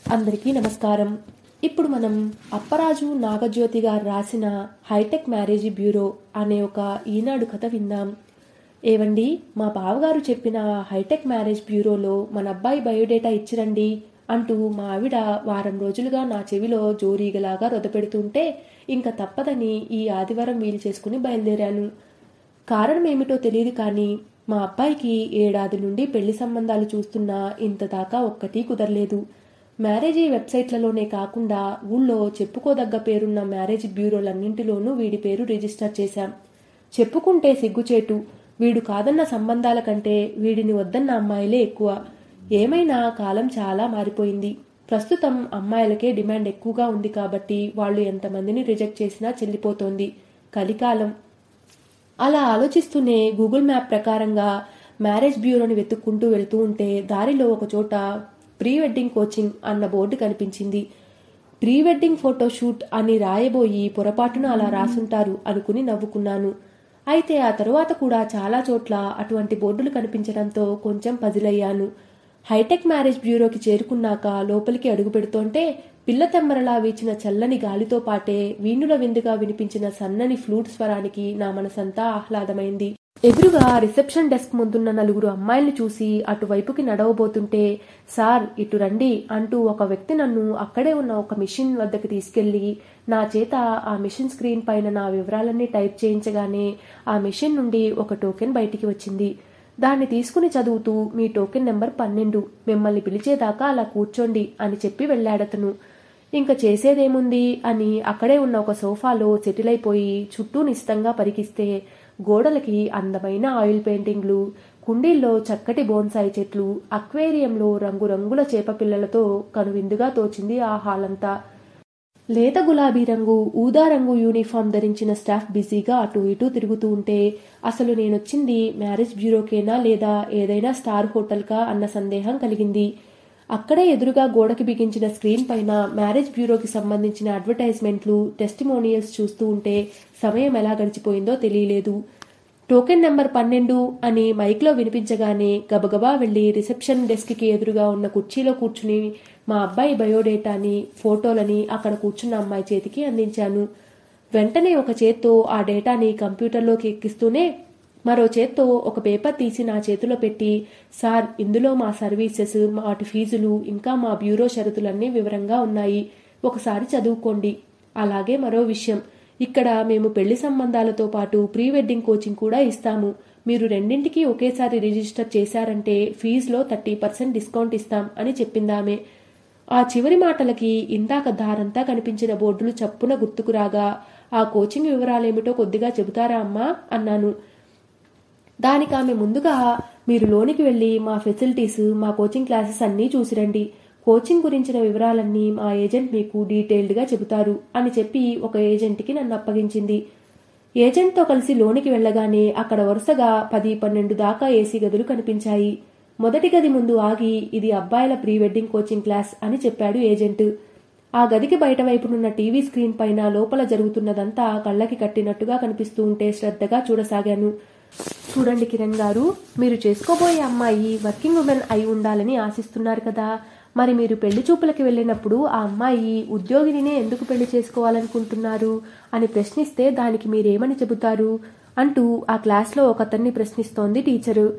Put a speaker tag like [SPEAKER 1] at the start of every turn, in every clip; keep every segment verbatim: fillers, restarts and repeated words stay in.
[SPEAKER 1] అందరికీ నమస్కారం. ఇప్పుడు మనం అప్పరాజు నాగజ్యోతి గారు రాసిన హైటెక్ మ్యారేజ్ బ్యూరో అనే ఒక ఈనాడు కథ విందాం. ఏవండి, మా బావగారు చెప్పిన హైటెక్ మ్యారేజ్ బ్యూరోలో మన అబ్బాయి బయోడేటా ఇచ్చిరండి అంటూ మా ఆవిడ వారం రోజులుగా నా చెవిలో జోరీగలాగా రొదపెడుతుంటే ఇంకా తప్పదని ఈ ఆదివారం వీలు చేసుకుని బయలుదేరాను. కారణం ఏమిటో తెలియదు కానీ మా అబ్బాయికి ఏడాది నుండి పెళ్లి సంబంధాలు చూస్తున్నా ఇంత దాకా ఒక్కటీ కుదరలేదు. మ్యారేజీ వెబ్సైట్లలోనే కాకుండా ఊళ్ళో చెప్పుకోదగ్గ పేరున్న మ్యారేజ్ బ్యూరోలన్నింటిలోనూ వీడి పేరు రిజిస్టర్ చేశాం. చెప్పుకుంటే సిగ్గుచేటు. వీడు కాదన్న సంబంధాల కంటే వీడిని వద్దన్న అమ్మాయిలే ఎక్కువ. ఏమైనా కాలం చాలా మారిపోయింది. ప్రస్తుతం అమ్మాయిలకే డిమాండ్ ఎక్కువగా ఉంది కాబట్టి వాళ్ళు ఎంతమందిని రిజెక్ట్ చేసినా చెల్లిపోతోంది. కలికాలం. అలా ఆలోచిస్తూనే గూగుల్ మ్యాప్ ప్రకారంగా మ్యారేజ్ బ్యూరోని వెతుక్కుంటూ వెళ్తూ ఉంటే దారిలో ఒక చోట ప్రీ వెడ్డింగ్ కోచింగ్ అన్న బోర్డు కనిపించింది. ప్రీ వెడ్డింగ్ ఫోటోషూట్ అని రాయబోయి పొరపాటున అలా రాసుంటారు అనుకుని నవ్వుకున్నాను. అయితే ఆ తరువాత కూడా చాలా చోట్ల అటువంటి బోర్డులు కనిపించడంతో కొంచెం పజిలయ్యాను. హైటెక్ మ్యారేజ్ బ్యూరోకి చేరుకున్నాక లోపలికి అడుగు పెడుతోంటే పిల్ల తెమ్మరలా వీచిన చల్లని గాలితో పాటే వీణుల విందుగా వినిపించిన సన్నని ఫ్లూట్ స్వరానికి నా మనసంతా ఆహ్లాదమైంది. ఎదురుగా రిసెప్షన్ డెస్క్ ముందున్న నలుగురు అమ్మాయిల్ని చూసి అటువైపుకి నడవబోతుంటే సార్ ఇటు రండి అంటూ ఒక వ్యక్తి నన్ను అక్కడే ఉన్న ఒక మిషన్ వద్దకు తీసుకెళ్లి నా చేత ఆ మిషన్ స్క్రీన్ పైన నా వివరాలన్నీ టైప్ చేయించగానే ఆ మిషన్ నుండి ఒక టోకెన్ బయటికి వచ్చింది. దాన్ని తీసుకుని చదువుతూ మీ టోకెన్ నెంబర్ పన్నెండు, మిమ్మల్ని పిలిచేదాకా అలా కూర్చోండి అని చెప్పి వెళ్ళాడతను. ఇంక చేసేదేముంది అని అక్కడే ఉన్న ఒక సోఫాలో సెటిల్ అయిపోయి చుట్టూ నిశితంగా పరికిస్తే గోడలకి అందమైన ఆయిల్ పెయింటింగ్లు, కుండీల్లో చక్కటి బోన్సాయి చెట్లు, అక్వేరియంలో రంగురంగుల చేప పిల్లలతో కనువిందుగా తోచింది ఆ హాలంతా. లేత గులాబీ రంగు, ఊదా రంగు యూనిఫామ్ ధరించిన స్టాఫ్ బిజీగా అటు ఇటూ తిరుగుతూ ఉంటే అసలు నేనొచ్చింది మ్యారేజ్ బ్యూరోకేనా లేదా ఏదైనా స్టార్ హోటల్కా అన్న సందేహం కలిగింది. అక్కడే ఎదురుగా గోడకి బిగించిన స్క్రీన్ పైన మ్యారేజ్ బ్యూరోకి సంబంధించిన అడ్వర్టైజ్మెంట్లు, టెస్టిమోనియల్స్ చూస్తూ ఉంటే సమయం ఎలా గడిచిపోయిందో తెలియలేదు. టోకెన్ నెంబర్ పన్నెండు అని మైక్లో వినిపించగానే గబగబా వెళ్లి రిసెప్షన్ డెస్క్కి ఎదురుగా ఉన్న కుర్చీలో కూర్చుని మా అబ్బాయి బయోడేటాని, ఫోటోలని అక్కడ కూర్చున్న అమ్మాయి చేతికి అందించాను. వెంటనే ఒక చేత్తో ఆ డేటాని కంప్యూటర్లోకి ఎక్కిస్తూనే మరో చేత్తో ఒక పేపర్ తీసి నా చేతిలో పెట్టి సార్, ఇందులో మా సర్వీసెస్, వాటి ఫీజులు, ఇంకా మా బ్యూరో షరతులన్నీ వివరంగా ఉన్నాయి. ఒకసారి చదువుకోండి. అలాగే మరో విషయం, ఇక్కడ మేము పెళ్లి సంబంధాలతో పాటు ప్రీ వెడ్డింగ్ కోచింగ్ కూడా ఇస్తాము. మీరు రెండింటికి ఒకేసారి రిజిస్టర్ చేశారంటే ఫీజులో థర్టీ పర్సెంట్ డిస్కౌంట్ ఇస్తాం అని చెప్పిందామే. ఆ చివరి మాటలకి ఇందాక దారంతా కనిపించిన బోర్డులు చప్పున గుర్తుకురాగా ఆ కోచింగ్ వివరాలేమిటో కొద్దిగా చెబుతారా అమ్మా అన్నాను. దానికి ఆమె ముందుగా మీరు లోనికి వెళ్ళి మా ఫెసిలిటీస్, మా కోచింగ్ క్లాసెస్ అన్నీ చూసిరండి. కోచింగ్ గురించిన వివరాలన్నీ మా ఏజెంట్ మీకు డీటెయిల్డ్గా చెబుతారు అని చెప్పి ఒక ఏజెంట్కి నన్ను అప్పగించింది. ఏజెంట్తో కలిసి లోనికి వెళ్ళగానే అక్కడ వరుసగా పది పన్నెండు దాకా ఏసీ గదులు కనిపించాయి. మొదటి గది ముందు ఆగి ఇది అబ్బాయిల ప్రీ వెడ్డింగ్ కోచింగ్ క్లాస్ అని చెప్పాడు ఏజెంట్. ఆ గదికి బయట వైపునున్న టీవీ స్క్రీన్ పైన లోపల జరుగుతున్నదంతా కళ్ళకి కట్టినట్టుగా కనిపిస్తూ ఉంటే శ్రద్ధగా చూడసాగాను. చూడండి కిరణ్ గారు, మీరు చేసుకోబోయే అమ్మాయి వర్కింగ్ ఉమెన్ అయి ఉండాలని ఆశిస్తున్నారు కదా. మరి మీరు పెళ్లి చూపులకి వెళ్ళినప్పుడు ఆ అమ్మాయి ఉద్యోగినినే ఎందుకు పెళ్లి చేసుకోవాలనుకుంటున్నారు అని ప్రశ్నిస్తే దానికి మీరేమని చెబుతారు అంటూ ఆ క్లాస్లో ఒకతన్ని ప్రశ్నిస్తోంది టీచరు.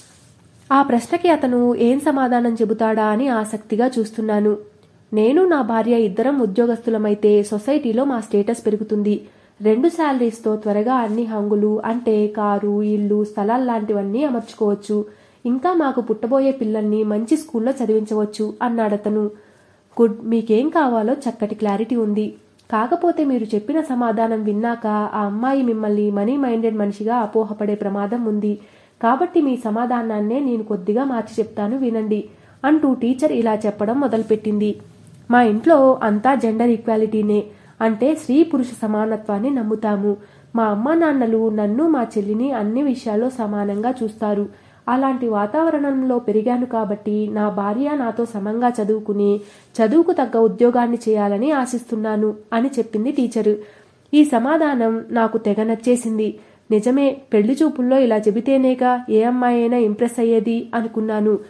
[SPEAKER 1] ఆ ప్రశ్నకి అతను ఏం సమాధానం చెబుతాడా అని ఆసక్తిగా చూస్తున్నాను. నేను నా భార్య ఇద్దరం ఉద్యోగస్తులమైతే సొసైటీలో మా స్టేటస్ పెరుగుతుంది. రెండు శాలరీస్తో త్వరగా అన్ని హంగులు అంటే కారు, ఇల్లు, స్థలాలు లాంటివన్నీ అమర్చుకోవచ్చు. ఇంకా మాకు పుట్టబోయే పిల్లల్ని మంచి స్కూల్లో చదివించవచ్చు అన్నాడతను. గుడ్, మీకేం కావాలో చక్కటి క్లారిటీ ఉంది. కాకపోతే మీరు చెప్పిన సమాధానం విన్నాక ఆ అమ్మాయి మిమ్మల్ని మనీ మైండెడ్ మనిషిగా అపోహపడే ప్రమాదం ఉంది. కాబట్టి మీ సమాధానాన్నే నేను కొద్దిగా మార్చి చెప్తాను వినండి అంటూ టీచర్ ఇలా చెప్పడం మొదలుపెట్టింది. మా ఇంట్లో అంతా జెండర్ ఈక్వాలిటీనే, అంటే స్త్రీ పురుష సమానత్వాన్ని నమ్ముతాము. మా అమ్మా నాన్నలు నన్ను, మా చెల్లిని అన్ని విషయాల్లో సమానంగా చూస్తారు. అలాంటి వాతావరణంలో పెరిగాను కాబట్టి నా భార్య నాతో సమంగా చదువుకుని చదువుకు తగ్గ ఉద్యోగాన్ని చేయాలని ఆశిస్తున్నాను అని చెప్పింది టీచరు. ఈ సమాధానం నాకు తెగ నచ్చేసింది. నిజమే, పెళ్లి చూపుల్లో ఇలా చెబితేనేగా ఏ అమ్మాయి అయినా ఇంప్రెస్ అయ్యేది అనుకున్నాను.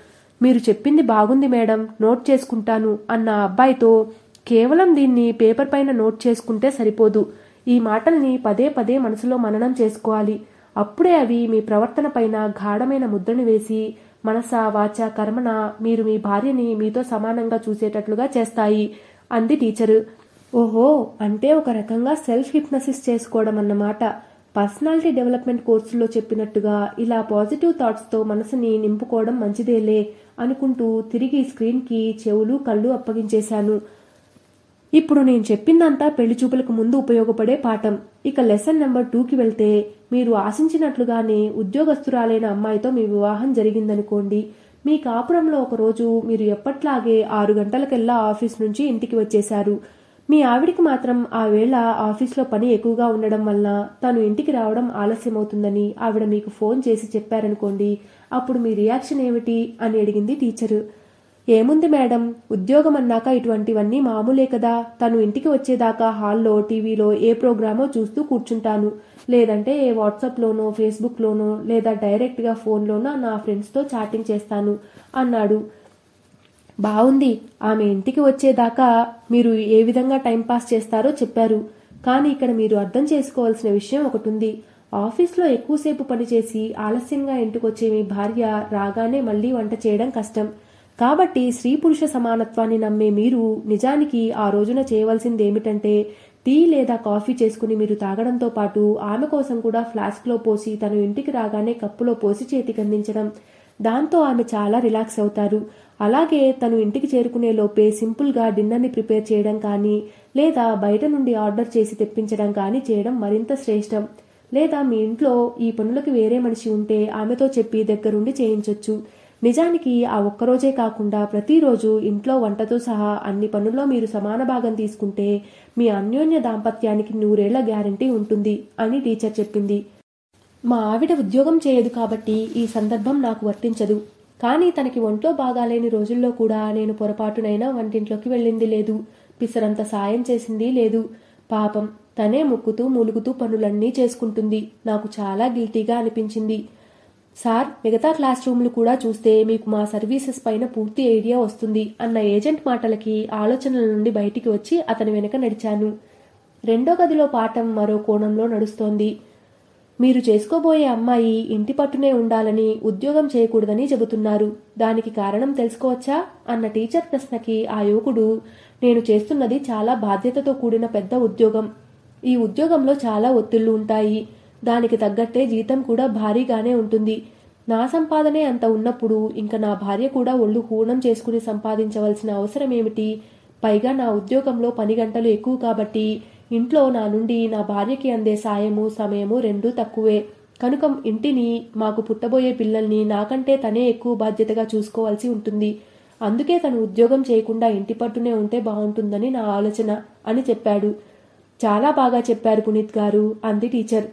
[SPEAKER 1] మీరు చెప్పింది బాగుంది మేడం, నోట్ చేసుకుంటాను అన్న అబ్బాయితో కేవలం దీన్ని పేపర్ పైన నోట్ చేసుకుంటే సరిపోదు. ఈ మాటల్ని పదే పదే మనసులో మననం చేసుకోవాలి. అప్పుడే అవి మీ ప్రవర్తన పైన గాఢమైన ముద్రను వేసి మనస వాచ కర్మన మీరు మీ భార్యని మీతో సమానంగా చూసేటట్లుగా చేస్తాయి అంది టీచరు. ఓహో, అంటే ఒక రకంగా సెల్ఫ్ హిప్నసిస్ చేసుకోవడం అన్నమాట. పర్సనాలిటీ డెవలప్మెంట్ కోర్సులో చెప్పినట్టుగా ఇలా పాజిటివ్ థాట్స్తో మనసుని నింపుకోవడం మంచిదేలే అనుకుంటూ తిరిగి స్క్రీన్కి చెవులు కళ్ళు అప్పగించేశాను. ఇప్పుడు నేను చెప్పిందంతా పెళ్లి చూపులకు ముందు ఉపయోగపడే పాఠం. ఇక లెసన్ నెంబర్ టూకి వెళ్తే, మీరు ఆశించినట్లుగానే ఉద్యోగస్తురాలైన అమ్మాయితో మీ వివాహం జరిగిందనుకోండి. మీ కాపురంలో ఒకరోజు మీరు ఎప్పట్లాగే ఆరు గంటలకెల్లా ఆఫీస్ నుంచి ఇంటికి వచ్చేశారు. మీ ఆవిడికి మాత్రం ఆ వేళ ఆఫీస్లో పని ఎక్కువగా ఉండడం వలన తను ఇంటికి రావడం ఆలస్యమవుతుందని ఆవిడ మీకు ఫోన్ చేసి చెప్పారనుకోండి. అప్పుడు మీ రియాక్షన్ ఏమిటి అని అడిగింది టీచరు. ఏముంది మేడం, ఉద్యోగం అన్నాక ఇటువంటివన్నీ మామూలే కదా. తను ఇంటికి వచ్చేదాకా హాల్లో టీవీలో ఏ ప్రోగ్రామో చూస్తూ కూర్చుంటాను. లేదంటే ఏ వాట్సాప్లోనో ఫేస్బుక్లోనో లేదా డైరెక్ట్గా ఫోన్లోనో నా ఫ్రెండ్స్తో చాటింగ్ చేస్తాను అన్నాడు. బావుంది. ఆమె ఇంటికి వచ్చేదాకా మీరు ఏ విధంగా టైంపాస్ చేస్తారో చెప్పారు. కానీ ఇక్కడ మీరు అర్థం చేసుకోవాల్సిన విషయం ఒకటుంది. ఆఫీస్లో ఎక్కువసేపు పనిచేసి ఆలస్యంగా ఇంటికొచ్చే మీ భార్య రాగానే మళ్లీ వంట చేయడం కష్టం. కాబట్టి స్త్రీ పురుష సమానత్వాన్ని నమ్మే మీరు నిజానికి ఆ రోజున చేయవలసిందేమిటంటే టీ లేదా కాఫీ చేసుకుని మీరు తాగడంతో పాటు ఆమె కోసం కూడా ఫ్లాస్క్లో పోసి తను ఇంటికి రాగానే కప్పులో పోసి చేతికి అందించడం. దాంతో ఆమె చాలా రిలాక్స్ అవుతారు. అలాగే తను ఇంటికి చేరుకునే లోపే సింపుల్గా డిన్నర్ని ప్రిపేర్ చేయడం కానీ లేదా బయట నుండి ఆర్డర్ చేసి తెప్పించడం కానీ చేయడం మరింత శ్రేష్టం. లేదా మీ ఇంట్లో ఈ పనులకు వేరే మనిషి ఉంటే ఆమెతో చెప్పి దగ్గరుండి చేయించొచ్చు. నిజానికి ఆ ఒక్కరోజే కాకుండా ప్రతిరోజు ఇంట్లో వంటతో సహా అన్ని పనుల్లో మీరు సమాన భాగం తీసుకుంటే మీ అన్యోన్య దాంపత్యానికి నూరేళ్ల గ్యారంటీ ఉంటుంది అని టీచర్ చెప్పింది. మా ఆవిడ ఉద్యోగం చేయదు కాబట్టి ఈ సందర్భం నాకు వర్తించదు. కానీ తనకి ఒంట్లో బాగాలేని రోజుల్లో కూడా నేను పొరపాటునైనా వంటింట్లోకి వెళ్ళింది లేదు. పిసరంత సాయం చేసింది లేదు. పాపం తనే ముక్కుతూ మూలుగుతూ పనులన్నీ చేసుకుంటుంది. నాకు చాలా గిల్టీగా అనిపించింది. సార్, మిగతా క్లాస్ రూమ్లు కూడా చూస్తే మీకు మా సర్వీసెస్ పైన పూర్తి ఐడియా వస్తుంది అన్న ఏజెంట్ మాటలకి ఆలోచనల నుండి బయటికి వచ్చి అతని వెనక నడిచాను. రెండో గదిలో పాఠం మరో కోణంలో నడుస్తోంది. మీరు చేసుకోబోయే అమ్మాయి ఇంటి పట్టునే ఉండాలని, ఉద్యోగం చేయకూడదని చెబుతున్నారు. దానికి కారణం తెలుసుకోవచ్చా అన్న టీచర్ ప్రశ్నకి ఆ యువకుడు, నేను చేస్తున్నది చాలా బాధ్యతతో కూడిన పెద్ద ఉద్యోగం. ఈ ఉద్యోగంలో చాలా ఒత్తిళ్లు ఉంటాయి. దానికి తగ్గట్టే జీతం కూడా భారీగానే ఉంటుంది. నా సంపాదనే అంత ఉన్నప్పుడు ఇంకా నా భార్య కూడా ఒళ్ళు హూనం చేసుకుని సంపాదించవలసిన అవసరం ఏమిటి? పైగా నా ఉద్యోగంలో పని గంటలు ఎక్కువ కాబట్టి ఇంట్లో నా నుండి నా భార్యకి అందే సాయము సమయము రెండూ తక్కువే. కనుక ఇంటిని, మాకు పుట్టబోయే పిల్లల్ని నాకంటే తనే ఎక్కువ బాధ్యతగా చూసుకోవాల్సి ఉంటుంది. అందుకే తను ఉద్యోగం చేయకుండా ఇంటి పట్టునే ఉంటే బాగుంటుందని నా ఆలోచన అని చెప్పాడు. చాలా బాగా చెప్పారు పునీత్ గారు అంది టీచర్.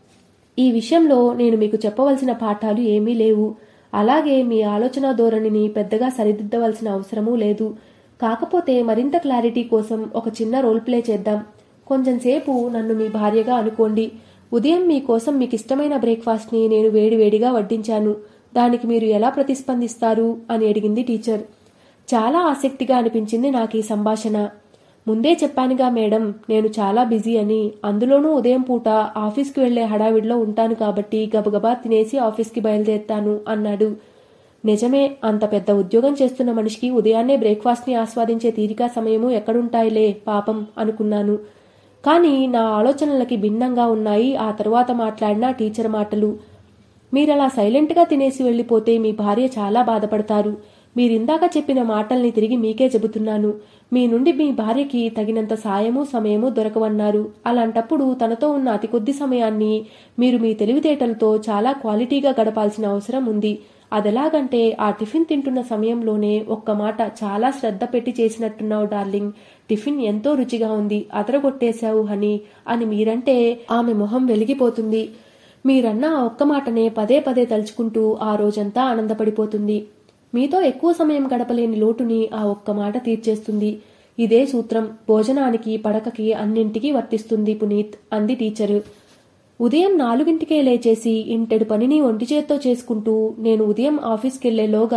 [SPEAKER 1] ఈ విషయంలో నేను మీకు చెప్పవలసిన పాఠాలు ఏమీ లేవు. అలాగే మీ ఆలోచన ధోరణిని పెద్దగా సరిదిద్దవలసిన అవసరమూ లేదు. కాకపోతే మరింత క్లారిటీ కోసం ఒక చిన్న రోల్ ప్లే చేద్దాం. కొంచెం సేపు నన్ను మీ భార్యగా అనుకోండి. ఉదయం మీకోసం మీకు ఇష్టమైన బ్రేక్ఫాస్ట్ని నేను వేడివేడిగా వడ్డించాను. దానికి మీరు ఎలా ప్రతిస్పందిస్తారు అని అడిగింది టీచర్. చాలా ఆసక్తిగా అనిపించింది నాకు ఈ సంభాషణ. ముందే చెప్పానుగా మేడం, నేను చాలా బిజీ అని. అందులోనూ ఉదయం పూట ఆఫీస్కి వెళ్లే హడావిడిలో ఉంటాను కాబట్టి గబగబా తినేసి ఆఫీస్కి బయలుదేరుతాను అన్నాడు. నిజమే, అంత పెద్ద ఉద్యోగం చేస్తున్న మనిషికి ఉదయాన్నే బ్రేక్ఫాస్ట్ని ఆస్వాదించే తీరిక సమయము ఎక్కడుంటాయిలే పాపం అనుకున్నాను. కానీ నా ఆలోచనలకి భిన్నంగా ఉన్నాయి ఆ తరువాత మాట్లాడిన టీచర్ మాటలు. మీరలా సైలెంట్గా తినేసి వెళ్ళిపోతే మీ భార్య చాలా బాధపడతారు. మీరిందాక చెప్పిన మాటల్ని తిరిగి మీకే చెబుతున్నాను. మీ నుండి మీ భార్యకి తగినంత సాయము సమయము దొరకవన్నారు. అలాంటప్పుడు తనతో ఉన్న అతి కొద్ది సమయాన్ని మీరు మీ తెలివితేటలతో చాలా క్వాలిటీగా గడపాల్సిన అవసరం ఉంది. అదెలాగంటే ఆ టిఫిన్ తింటున్న సమయంలోనే ఒక్క మాట, చాలా శ్రద్ధ పెట్టి చేసినట్టున్నావు డార్లింగ్, టిఫిన్ ఎంతో రుచిగా ఉంది, అదరగొట్టేశావు హనీ అని మీరంటే ఆమె మొహం వెలిగిపోతుంది. మీరన్న ఆ ఒక్క మాటనే పదే పదే తలుచుకుంటూ ఆ రోజంతా ఆనందపడిపోతుంది. మీతో ఎక్కువ సమయం గడపలేని లోటుని ఆ ఒక్క మాట తీర్చేస్తుంది. ఇదే సూత్రం భోజనానికి, పడకకి, అన్నింటికీ వర్తిస్తుంది పునీత్ అంది టీచరు. ఉదయం నాలుగింటికే లేచేసి ఇంటెడు పనిని ఒంటి చేత్తో చేసుకుంటూ నేను ఉదయం ఆఫీస్కెళ్లేలోగా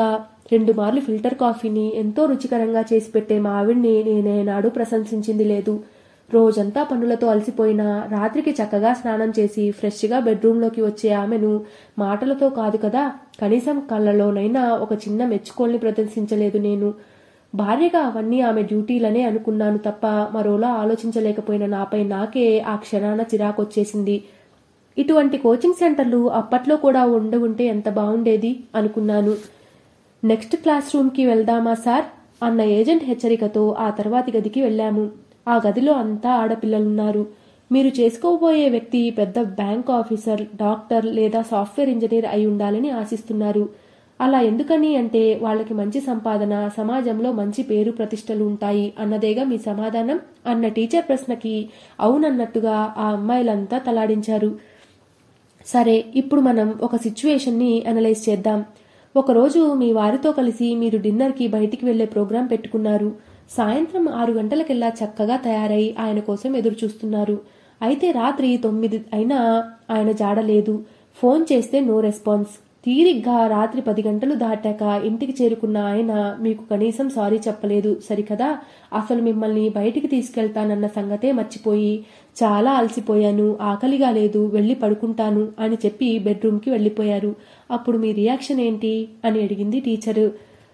[SPEAKER 1] రెండు మార్లు ఫిల్టర్ కాఫీని ఎంతో రుచికరంగా చేసి పెట్టే మా ఆవిడ్ని నేనేనాడు ప్రశంసించింది లేదు. రోజంతా పనులతో అలసిపోయినా రాత్రికి చక్కగా స్నానం చేసి ఫ్రెష్గా బెడ్రూంలోకి వచ్చే ఆమెను మాటలతో కాదు కదా, కనీసం కళ్ళలోనైనా ఒక చిన్న మెచ్చుకోల్ని ప్రదర్శించలేదు నేను. భార్యగా అవన్నీ ఆమె డ్యూటీలనే అనుకున్నాను తప్ప మరోలా ఆలోచించలేకపోయిన నాపై నాకే ఆ క్షణాన చిరాకొచ్చేసింది. ఇటువంటి కోచింగ్ సెంటర్లు అప్పట్లో కూడా ఉండి ఉంటే ఎంత బాగుండేది అనుకున్నాను. నెక్స్ట్ క్లాస్ రూమ్కి వెళ్దామా సార్ అన్న ఏజెంట్ హెచ్చరికతో ఆ తర్వాతి గదికి వెళ్ళాము. ఆ గదిలో అంతా ఆడపిల్లలున్నారు. మీరు చేసుకోబోయే వ్యక్తి పెద్ద బ్యాంక్ ఆఫీసర్, డాక్టర్ లేదా సాఫ్ట్వేర్ ఇంజనీర్ అయి ఉండాలని ఆశిస్తున్నారు. అలా ఎందుకని అంటే వాళ్ళకి మంచి సంపాదన, సమాజంలో మంచి పేరు ప్రతిష్టలు ఉంటాయి అన్నదేగా మీ సమాధానం అన్న టీచర్ ప్రశ్నకి అవునన్నట్టుగా ఆ అమ్మాయిలంతా తలాడించారు. సరే, ఇప్పుడు మనం ఒక సిచ్యువేషన్ని అనలైజ్ చేద్దాం. ఒకరోజు మీ వారితో కలిసి మీరు డిన్నర్కి బయటికి వెళ్లే ప్రోగ్రాం పెట్టుకున్నారు. సాయంత్రం ఆరు గంటలకెల్లా చక్కగా తయారై ఆయన కోసం ఎదురు చూస్తున్నారు. అయితే రాత్రి తొమ్మిది అయినా ఆయన జాడలేదు. ఫోన్ చేస్తే నో రెస్పాన్స్. తీరిగ్గా రాత్రి పది గంటలు దాటాక ఇంటికి చేరుకున్న ఆయన మీకు కనీసం సారీ చెప్పలేదు సరికదా. అసలు మిమ్మల్ని బయటికి తీసుకెళ్తానన్న సంగతే మర్చిపోయి చాలా అలసిపోయాను, ఆకలిగా లేదు, వెళ్ళి పడుకుంటాను అని చెప్పి బెడ్రూమ్కి వెళ్ళిపోయారు. అప్పుడు మీ రియాక్షన్ ఏంటి అని అడిగింది టీచరు.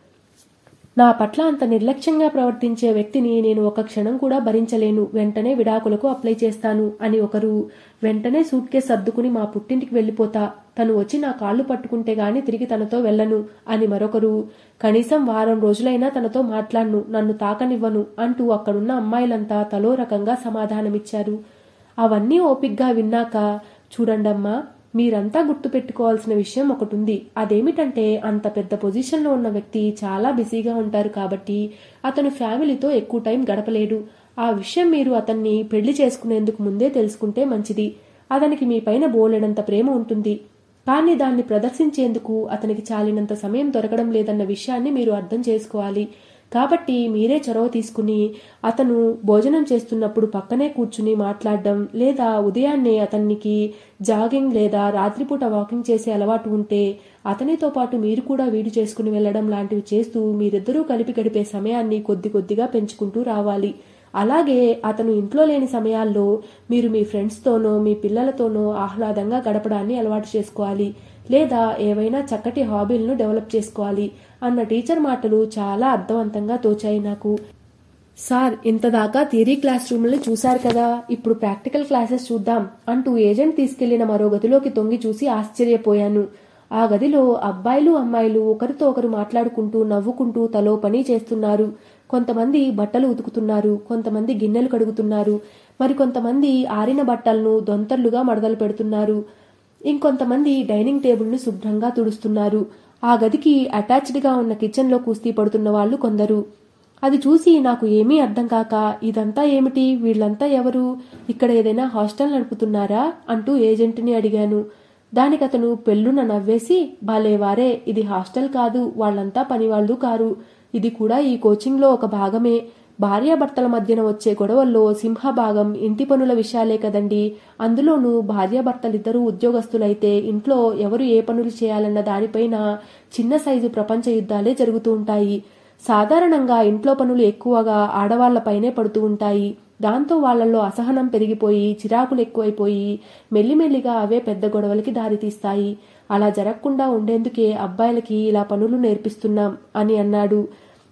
[SPEAKER 1] నా పట్ల అంత నిర్లక్ష్యంగా ప్రవర్తించే వ్యక్తిని నేను ఒక క్షణం కూడా భరించలేను, వెంటనే విడాకులకు అప్లై చేస్తాను అని ఒకరు. వెంటనే సూట్ కేసు సర్దుకుని మా పుట్టింటికి వెళ్ళిపోతా, తను వచ్చి నా కాళ్ళు పట్టుకుంటే గాని తిరిగి తనతో వెళ్ళను అని మరొకరు. కనీసం వారం రోజులైనా తనతో మాట్లాడను, నన్ను తాకనివ్వను అంటూ అక్కడున్న అమ్మాయిలంతా తలో రకంగా సమాధానమిచ్చారు. అవన్నీ ఓపిగ్గా విన్నాక, చూడండమ్మా, మీరంతా గుర్తుపెట్టుకోవాల్సిన విషయం ఒకటుంది. అదేమిటంటే అంత పెద్ద పొజిషన్లో ఉన్న వ్యక్తి చాలా బిజీగా ఉంటారు కాబట్టి అతను ఫ్యామిలీతో ఎక్కువ టైం గడపలేడు. ఆ విషయం మీరు అతన్ని పెళ్లి చేసుకునేందుకు ముందే తెలుసుకుంటే మంచిది. అతనికి మీ పైన బోలెడంత ప్రేమ ఉంటుంది, కానీ దాన్ని ప్రదర్శించేందుకు అతనికి చాలినంత సమయం దొరకడం లేదన్న విషయాన్ని మీరు అర్థం చేసుకోవాలి. కాబట్టి మీరే చొరవ తీసుకుని అతను భోజనం చేస్తున్నప్పుడు పక్కనే కూర్చుని మాట్లాడడం, లేదా ఉదయాన్నే అతనికి జాగింగ్ లేదా రాత్రిపూట వాకింగ్ చేసే అలవాటు ఉంటే అతనితో పాటు మీరు కూడా వీడు చేసుకుని వెళ్లడం లాంటివి చేస్తూ మీరిద్దరూ కలిపి గడిపే సమయాన్ని కొద్ది కొద్దిగా పెంచుకుంటూ రావాలి. అలాగే అతను ఇంట్లో లేని సమయాల్లో మీరు మీ ఫ్రెండ్స్తోనో మీ పిల్లలతోనో ఆహ్లాదంగా గడపడాన్ని అలవాటు చేసుకోవాలి, లేదా ఏవైనా చక్కటి హాబీలను డెవలప్ చేసుకోవాలి అన్న టీచర్ మాటలు చాలా అర్థవంతంగా తోచాయి నాకు. సార్, ఇంతదాకా థియరీ క్లాస్ రూమ్ని చూశారు కదా, ఇప్పుడు ప్రాక్టికల్ క్లాసెస్ చూద్దాం అంటూ ఏజెంట్ తీసుకెళ్లిన మరో గదిలోకి తొంగి చూసి ఆశ్చర్యపోయాను. ఆ గదిలో అబ్బాయిలు అమ్మాయిలు ఒకరితో ఒకరు మాట్లాడుకుంటూ నవ్వుకుంటూ తలో పని చేస్తున్నారు. కొంతమంది బట్టలు ఉతుకుతున్నారు, కొంతమంది గిన్నెలు కడుగుతున్నారు, మరికొంతమంది ఆరిన బట్టలను దొంతర్లుగా మడదలు పెడుతున్నారు, ఇంకొంతమంది డైనింగ్ టేబుల్ను శుభ్రంగా తుడుస్తున్నారు. ఆ గదికి అటాచ్డ్గా ఉన్న కిచెన్లో కుస్తీ పడుతున్న వాళ్ళు కొందరు. అది చూసి నాకు ఏమీ అర్థం కాక, ఇదంతా ఏమిటి, వీళ్లంతా ఎవరు, ఇక్కడ ఏదైనా హాస్టల్ నడుపుతున్నారా అంటూ ఏజెంట్ని అడిగాను. దానికతను పెళ్ళున నవ్వేసి, బాలేవారే, ఇది హాస్టల్ కాదు, వాళ్లంతా పనివాళ్లు కారు, ఇది కూడా ఈ కోచింగ్లో ఒక భాగమే. భార్యాభర్తల మధ్యన వచ్చే గొడవల్లో సింహభాగం ఇంటి పనుల విషయాలే కదండి. అందులోనూ భార్యాభర్తలిద్దరూ ఉద్యోగస్తులైతే ఇంట్లో ఎవరు ఏ పనులు చేయాలన్న దానిపైన చిన్న సైజు ప్రపంచ యుద్ధాలే జరుగుతూ ఉంటాయి. సాధారణంగా ఇంట్లో పనులు ఎక్కువగా ఆడవాళ్లపైనే పడుతూ ఉంటాయి. దాంతో వాళ్లలో అసహనం పెరిగిపోయి చిరాకులు ఎక్కువైపోయి మెల్లిమెల్లిగా అవే పెద్ద గొడవలకి దారితీస్తాయి. అలా జరగకుండా ఉండేందుకే అబ్బాయిలకి ఇలా పనులు నేర్పిస్తున్నాం అని అన్నాడు.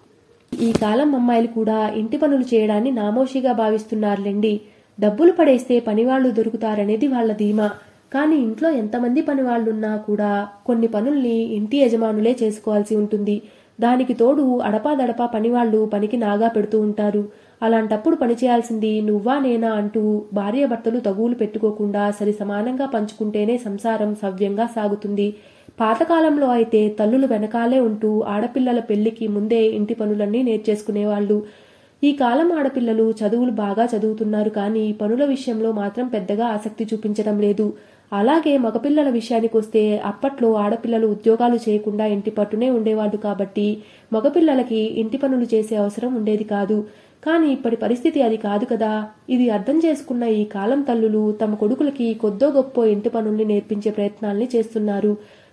[SPEAKER 1] ఈ కాలం అమ్మాయిలు కూడా ఇంటి పనులు చేయడాన్ని నామోషిగా భావిస్తున్నారులేండి. డబ్బులు పడేస్తే పనివాళ్లు దొరుకుతారనేది వాళ్ల ధీమా. కానీ ఇంట్లో ఎంతమంది పనివాళ్లున్నా కూడా కొన్ని పనుల్ని ఇంటి యజమానులే చేసుకోవాల్సి ఉంటుంది. దానికి తోడు అడపాదడపా పనివాళ్లు పనికి నాగా పెడుతూ ఉంటారు. అలాంటప్పుడు పనిచేయాల్సింది నువ్వా నేనా అంటూ భార్యాభర్తలు తగువులు పెట్టుకోకుండా సరి సమానంగా పంచుకుంటేనే సంసారం సవ్యంగా సాగుతుంది. పాతకాలంలో అయితే తల్లులు వెనకాలే ఉంటూ ఆడపిల్లల పెళ్లికి ముందే ఇంటి పనులన్నీ నేర్చేసుకునేవాళ్లు. ఈ కాలం ఆడపిల్లలు చదువులు బాగా చదువుతున్నారు, కానీ పనుల విషయంలో మాత్రం పెద్దగా ఆసక్తి చూపించడం లేదు. అలాగే మగపిల్లల విషయానికొస్తే అప్పట్లో ఆడపిల్లలు ఉద్యోగాలు చేయకుండా ఇంటి పట్టునే ఉండేవాళ్లు కాబట్టి మగపిల్లలకి ఇంటి పనులు చేసే అవసరం ఉండేది కాదు. కానీ ఇప్పటి పరిస్థితి అది కాదు కదా. ఇది అర్థం చేసుకున్న ఈ కాలం తల్లులు తమ కొడుకులకి కొద్దో గొప్పో ఇంటి పనుల్ని నేర్పించే ప్రయత్నాల్ని చేస్తున్నారు.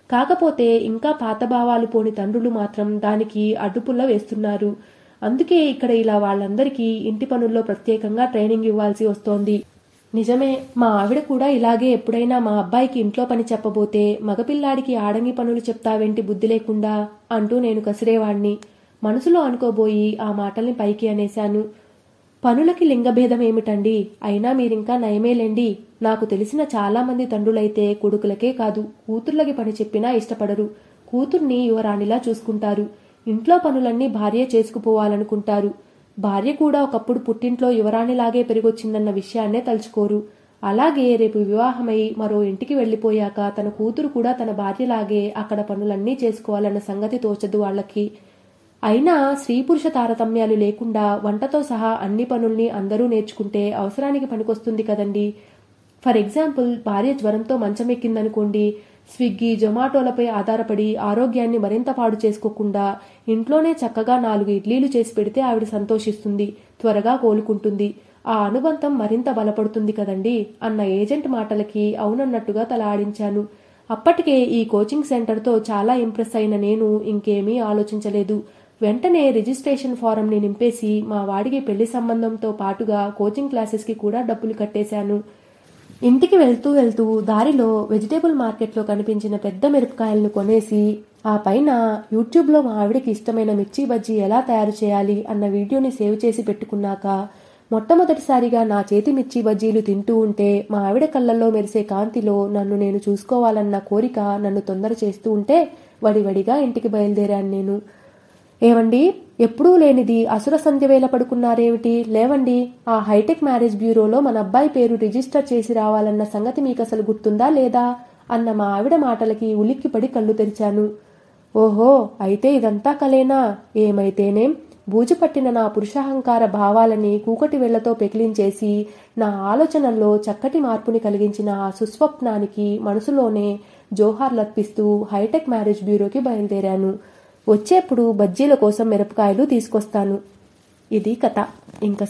[SPEAKER 1] కాకపోతే ఇంకా పాత భావాలు పోని తండ్రులు మాత్రం దానికి అడ్డుపుల్ల వేస్తున్నారు. అందుకే ఇక్కడ ఇలా వాళ్ళందరికీ ఇంటి పనుల్లో ప్రత్యేకంగా ట్రైనింగ్ ఇవ్వాల్సి వస్తోంది. నిజమే, మా ఆవిడ కూడా ఇలాగే ఎప్పుడైనా మా అబ్బాయికి ఇంట్లో పని చెప్పబోతే మగపిల్లాడికి ఆడంగి పనులు చెప్తావేంటి బుద్ధి లేకుండా అంటూ నేను కసిరేవాణ్ణి. మనసులో అనుకోబోయి ఆ మాటల్ని పైకి అనేశాను. పనులకి లింగభేదం ఏమిటండి? అయినా మీరింకా నయమేలేండి. నాకు తెలిసిన చాలా మంది తండ్రులైతే కొడుకులకే కాదు కూతుర్లకి పని చెప్పినా ఇష్టపడరు. కూతుర్ని యువరాణిలా చూసుకుంటారు. ఇంట్లో పనులన్నీ భార్య చేసుకుపోవాలనుకుంటారు. భార్య కూడా ఒకప్పుడు పుట్టింట్లో యువరాణిలాగే పెరిగొచ్చిందన్న విషయాన్నే తలుచుకోరు. అలాగే రేపు వివాహమై మరో ఇంటికి వెళ్లిపోయాక తన కూతురు కూడా తన భార్యలాగే అక్కడ పనులన్నీ చేసుకోవాలన్న సంగతి తోచదు వాళ్లకి. అయినా స్త్రీ పురుష తారతమ్యాలు లేకుండా వంటతో సహా అన్ని పనుల్ని అందరూ నేర్చుకుంటే అవసరానికి పనికొస్తుంది కదండి. ఫర్ ఎగ్జాంపుల్, భార్య జ్వరంతో మంచమెక్కిందనుకోండి, స్విగ్గీ జొమాటోలపై ఆధారపడి ఆరోగ్యాన్ని మరింత పాడు చేసుకోకుండా ఇంట్లోనే చక్కగా నాలుగు ఇడ్లీలు చేసి పెడితే ఆవిడ సంతోషిస్తుంది, త్వరగా కోలుకుంటుంది. ఆ అనుబంధం మరింత బలపడుతుంది కదండి అన్న ఏజెంట్ మాటలకి అవునన్నట్టుగా తల ఆడించాను. అప్పటికే ఈ కోచింగ్ సెంటర్తో చాలా ఇంప్రెస్ అయిన నేను ఇంకేమీ ఆలోచించలేదు. వెంటనే రిజిస్ట్రేషన్ ఫారంని నింపేసి మా వాడికి పెళ్లి సంబంధంతో పాటుగా కోచింగ్ క్లాసెస్కి కూడా డబ్బులు కట్టేశాను. ఇంటికి వెళ్తూ వెళ్తూ దారిలో వెజిటేబుల్ మార్కెట్లో కనిపించిన పెద్ద మిరపకాయలను కొనేసి ఆ పైన యూట్యూబ్లో మా ఆవిడకి ఇష్టమైన మిర్చి బజ్జీ ఎలా తయారు చేయాలి అన్న వీడియోని సేవ్ చేసి పెట్టుకున్నాక మొట్టమొదటిసారిగా నా చేతి మిర్చి బజ్జీలు తింటూ ఉంటే మా ఆవిడ కళ్ళల్లో మెరిసే కాంతిలో నన్ను నేను చూసుకోవాలన్న కోరిక నన్ను తొందర చేస్తూ ఉంటే వడివడిగా ఇంటికి బయలుదేరాను నేను. ఏవండి, ఎప్పుడూ లేనిది అసుర సంధ్య వేళ పడుకున్నారేమిటి? లేవండి, ఆ హైటెక్ మ్యారేజ్ బ్యూరోలో మన అబ్బాయి పేరు రిజిస్టర్ చేసి రావాలన్న సంగతి మీకు అసలు గుర్తుందా లేదా అన్న మా ఆవిడ మాటలకి ఉలిక్కిపడి కళ్ళు తెరిచాను. ఓహో, అయితే ఇదంతా కలేనా? ఏమైతేనేం, బూజు పట్టిన నా పురుషాహంకార భావాలని కూకటి వేళ్లతో పెకిలించేసి నా ఆలోచనల్లో చక్కటి మార్పుని కలిగించిన ఆ సుస్వప్నానికి మనసులోనే జోహార్లర్పిస్తూ హైటెక్ మ్యారేజ్ బ్యూరోకి బయలుదేరాను. వచ్చేప్పుడు బజ్జీల కోసం మిరపకాయలు తీసుకొస్తాను. ఇది కథ. ఇంకా